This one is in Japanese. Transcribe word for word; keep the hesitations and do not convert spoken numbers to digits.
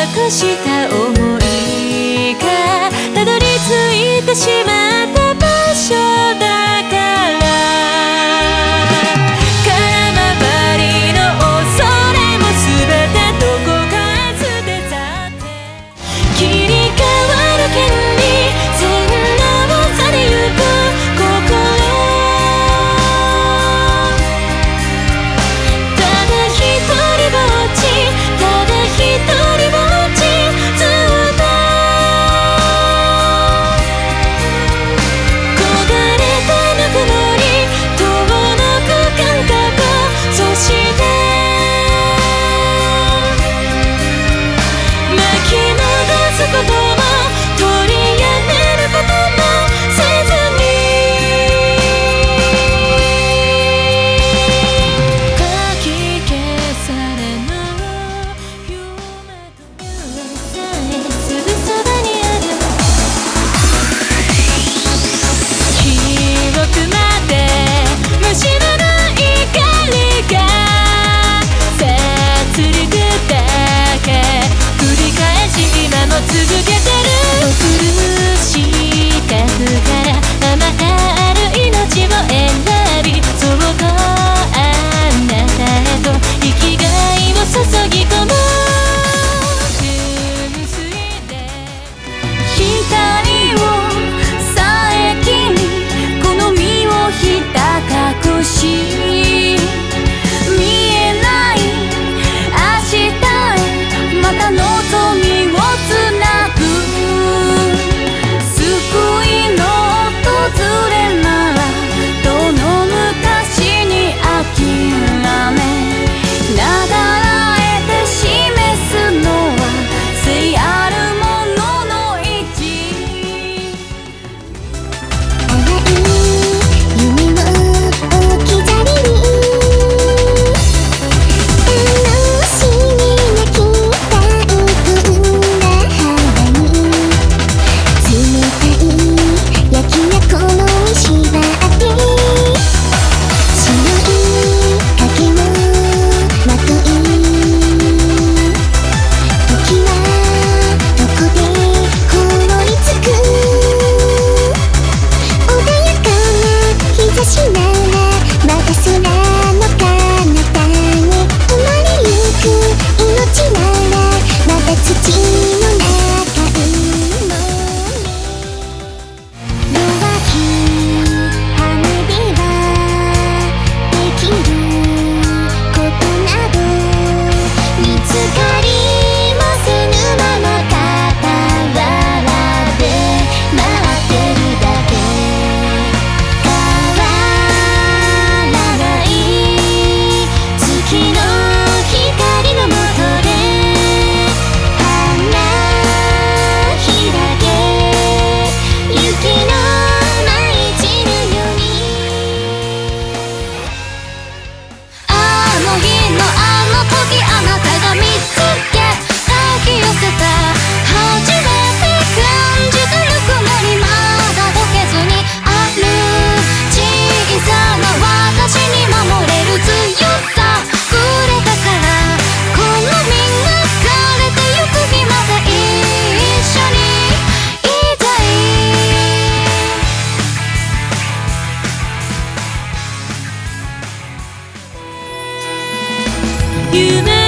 くした想いがたどり着いてしまった場所だから空回りの恐れも全てどこかへ捨て去って切り替わる権利洗脳されゆく心ただ一人ぼっちただ一人ぼっちずっと焦がれたぬくもり遠のく感覚そして巻き戻すことも取りやめることもせずにかき消されぬ夢と夢さえすぐそばにある記憶まで蝕む怒りが殺戮だけ繰り返し今も続けてる苦したくからあまたある命を選びそっとあなたへと生きがいを注ぎ込む純粋で光を遮にこの身をひた隠し見えない明日へまた望みをつなぐ救いの訪れならどの昔に諦めなだらえて示すのは聖あるものの意地淡い夢を置き去りに楽しみなきた浮んだ肌に冷たい焼きがこのみしばって白い影のまとい時はどこで凍りつく穏やかな日差しならまた空の彼方に生まれゆく命ならまた土の中埋もれ弱き羽ではできることなど見つかりもせぬまま傍らで待ってるだけ変わらない月の光のもとで花開け雪の舞い散るようにあの日のあの時あなたが見つけ抱き寄せた初めて感じたぬくもりまだ溶けずにある小さな私に守れる強さくれたからこの身が枯れてゆく日まで一緒にいたい夢